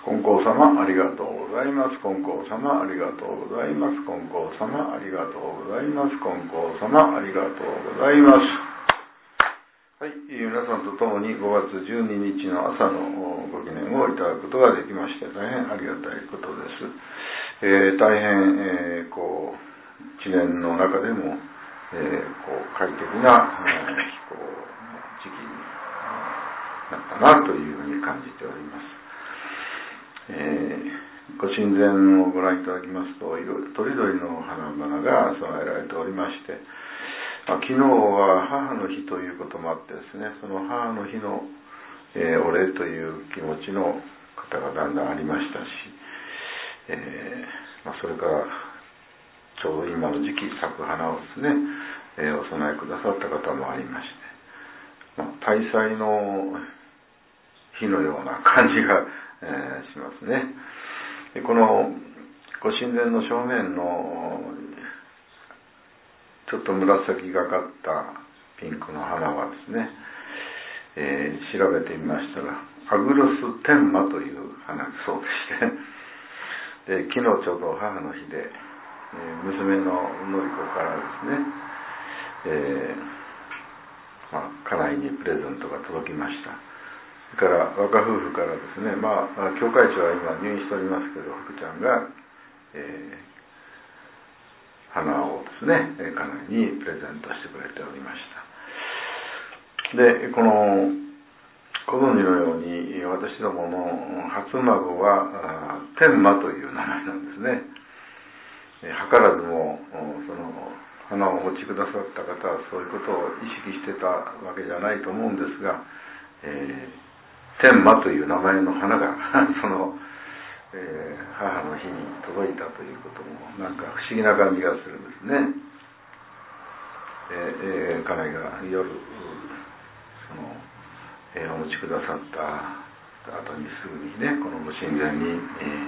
金光様ありがとうございます。金光様ありがとうございます。金光様ありがとうございます。金光様ありがとうございます。はい、皆さんと共に5月12日の朝のご記念をいただくことができまして、大変ありがたいことです。大変、一年の中でも、快適な、時期になったなというふうに感じております。ご神前をご覧いただきますと、とりどりの花々が備えられておりまして、昨日は母の日ということもあってですね、その母の日の、お礼という気持ちの方がだんだんありましたし、それからちょうど今の時期咲く花をですね、お供えくださった方もありまして、大祭の日のような感じが、しますね。このご神前の正面のちょっと紫がかったピンクの花はですね、調べてみましたらアグロス天馬という花そうでして、昨日ちょうど母の日で、娘ののり子からですね、家内にプレゼントが届きました。それから若夫婦からですね、教会長は今入院しておりますけど、福ちゃんが、花をですね、家内にプレゼントしてくれておりました。で、ご存知のように、私どもの初孫は天馬という名前なんですね。図らずもその花をお持ちくださった方はそういうことを意識してたわけじゃないと思うんですが、天馬という名前の花がその、母の日に届いたということもなんか不思議な感じがするんですね。家内が夜お持ちくださった後にすぐにね、このご神前に、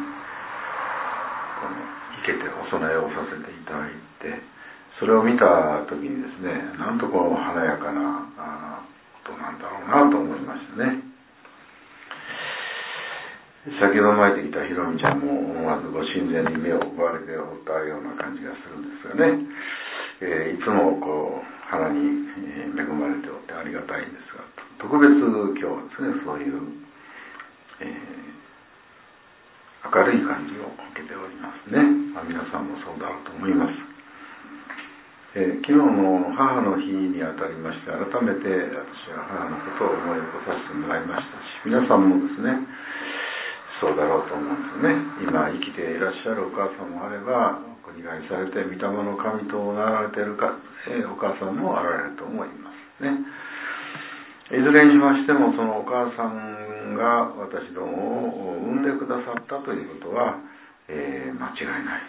生けてお供えをさせていただいて、それを見た時にですね、なんとこの華やかなことなんだろうなと思いましたね。先ほど参ってきたひろみちゃんも思わずご神前に目を奪われておったような感じがするんですがね、いつも花に恵まれておってありがたいんですが、特別今日はですね、そういう、明るい感じを受けておりますね。皆さんもそうだろうと思います。昨日の母の日にあたりまして改めて私は母のことを思い起こさせてもらいましたし、皆さんもですねそうだろうと思うんですね。今生きていらっしゃるお母さんもあれば、ご理解されて御霊の神となられているか、お母さんもあられると思いますね。いずれにしましてもそのお母さんが私どもを産んでくださったということは、間違いない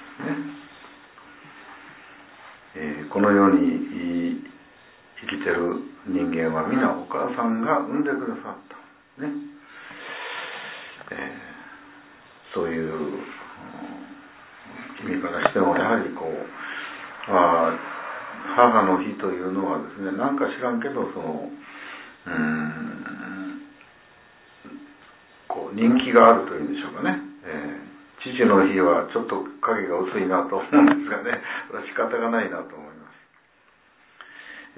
ですね。このように生きてる人間は皆お母さんが産んでくださったね。そういう意味からしてもやはり母の日というのはですね、なんか知らんけど人気があるというんでしょうかね。父の日はちょっと影が薄いなと思うんですがね、それは仕方がないなと思います。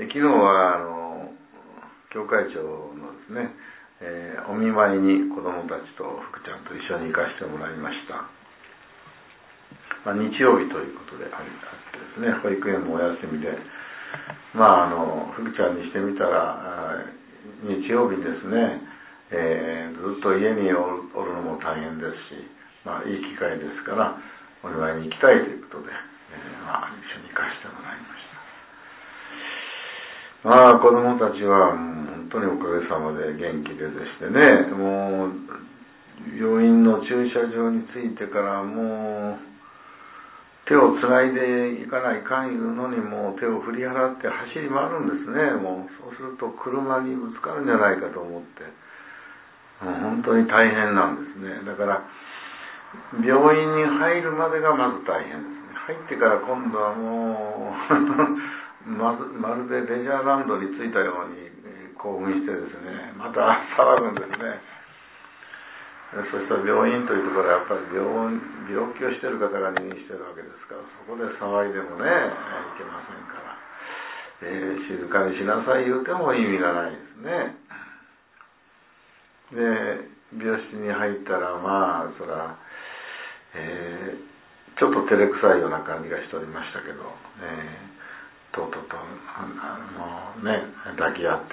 昨日は教会長のですね、お見舞いに子どもたちと福ちゃんと一緒に行かせてもらいました。日曜日ということであってですね、保育園もお休みで、福ちゃんにしてみたら日曜日ですね、ずっと家におるのも大変ですし、いい機会ですからお見舞いに行きたいということで、一緒に行かせてもらいました。子どもたちは本当におかげさまで元気でしてね、もう病院の駐車場に着いてからもう手をつないでいかないかんいうのにもう手を振り払って走り回るんですね。もうそうすると車にぶつかるんじゃないかと思って、もう本当に大変なんですね。だから病院に入るまでがまず大変ですね。入ってから今度はもうまるでレジャーランドに着いたように興奮してですね、また騒ぐんですね。 そしたら病院というところはやっぱり病気をしている方が入院しているわけですから、そこで騒いでもねいけませんから、静かにしなさい言うても意味がないですね。で病室に入ったらそら、ちょっと照れくさいような感じがしておりましたけど、とうとうと抱き合って、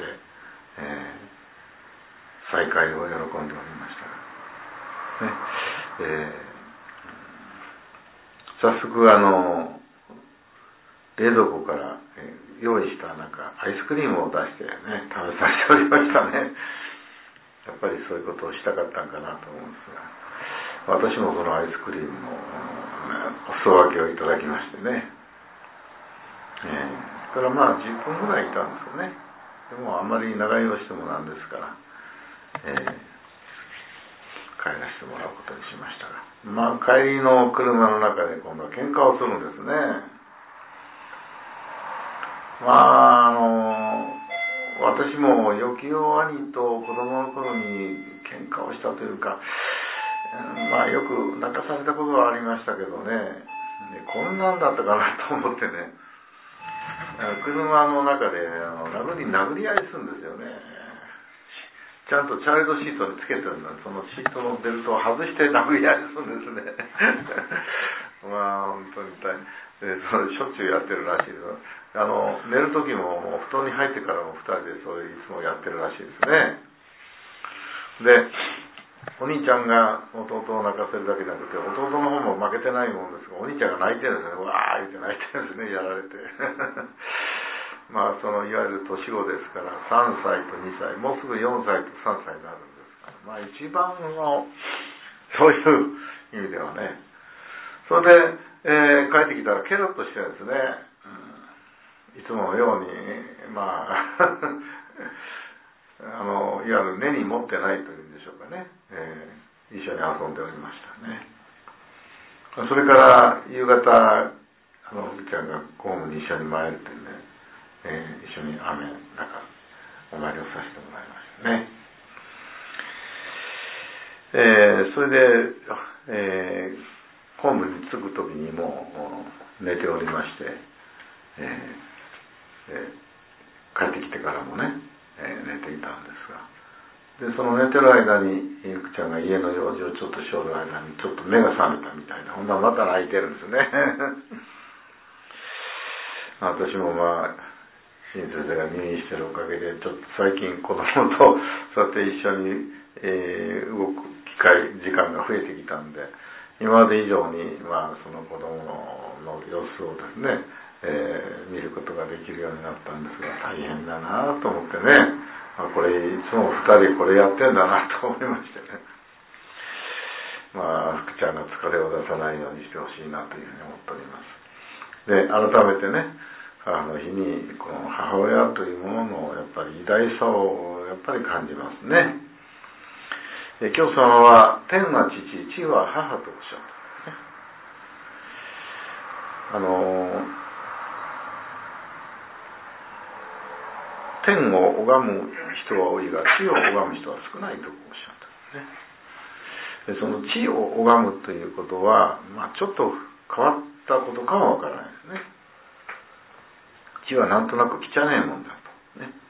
再会を喜んでおりましたね。早速冷蔵庫から、用意したアイスクリームを出してね食べさせておりましたね。やっぱりそういうことをしたかったんかなと思うんですが、私もそのアイスクリームのお裾分けをいただきましてね、それから10分ぐらいいたんですよね。でもあんまり長居をしてもなんですから、帰らせてもらうことにしましたが、帰りの車の中で今度は喧嘩をするんですね。私もよきよ兄と子供の頃に喧嘩をしたというか、よく泣かされたことはありましたけどね、こんなんだったかなと思ってね、車の中で殴り合いするんですよね。ちゃんとチャイルドシートにつけてるのに、そのシートのベルトを外して殴り合いするんですね。本当に大変で、それしょっちゅうやってるらしいです。寝る時ももう布団に入ってからも2人でそういういつもやってるらしいですね。で、お兄ちゃんが弟を泣かせるだけじゃなくて、弟の方も負けてないもんですが、お兄ちゃんが泣いてるんですね。わーって泣いてるんですね、やられて。そのいわゆる年子ですから、3歳と2歳、もうすぐ4歳と3歳になるんですから、一番のそういう意味ではね。それで、帰ってきたらケロッとしてるんですね。いつものようにいわゆる根に持ってないというんでしょうかね、一緒に遊んでおりましたね。それから夕方うちゃんが公務に一緒に参るというね、一緒にお参りをさせてもらいましたね。それで、公務に着く時にもう寝ておりまして、帰ってきてからもね、寝ていたんですが、でその寝てる間にゆくちゃんが家の用事をちょっとしょる間にちょっと目が覚めたみたいな、ほんならまた泣いてるんですね。私も親先生が入院してるおかげでちょっと最近子供とそうやって一緒に、動く時間が増えてきたんで、今まで以上にその子供の様子をですね、見ることができるようになったんですが、大変だなと思ってね、これいつも2人これやってんだなと思いましてね、福ちゃんが疲れを出さないようにしてほしいなというふうに思っております。で、改めてね、母の日にこの母親というもののやっぱり偉大さをやっぱり感じますね。で、教祖様は天は父、地は母とおっしゃったんですね。天を拝む人は多いが地を拝む人は少ないとおっしゃったんですね。で、その地を拝むということは、ちょっと変わったことかもわからないですね。地はなんとなく汚ねえもんだとね。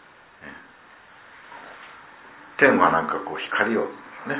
天は光をね、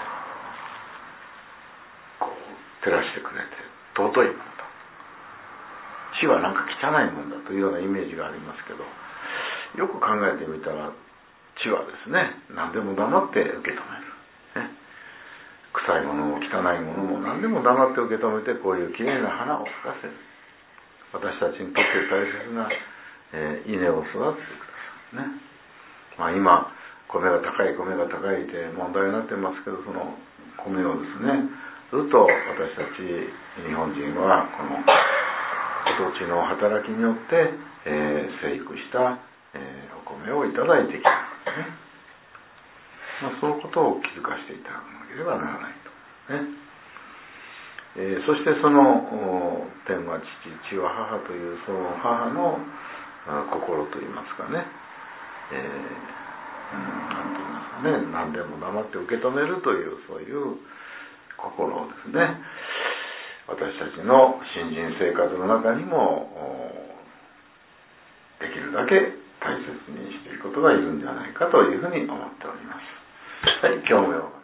照らしてくれて尊いもんだ。地は汚いもんだというようなイメージがありますけど、よく考えてみたら地はですね、何でも黙って受け止める、ね、臭いものも汚いものも何でも黙って受け止めて、こういうきれいな花を咲かせる、私たちにとって大切な、稲を育ててくださいね。今米が高いって問題になってますけど、その米をですね、ずっと私たち日本人はこのお土地の働きによって、生育した、お米をいただいてきたんですね。そういうことを気づかせていただかなければならないと、ね。そしてその天は父、地は母というその母の心といいますかね、なんて言いますか何でも黙って受け止めるという、そういう心をですね、私たちの信心生活の中にもできるだけ大切にしていくことがいるんじゃないかというふうに思っております。はい、今日もよ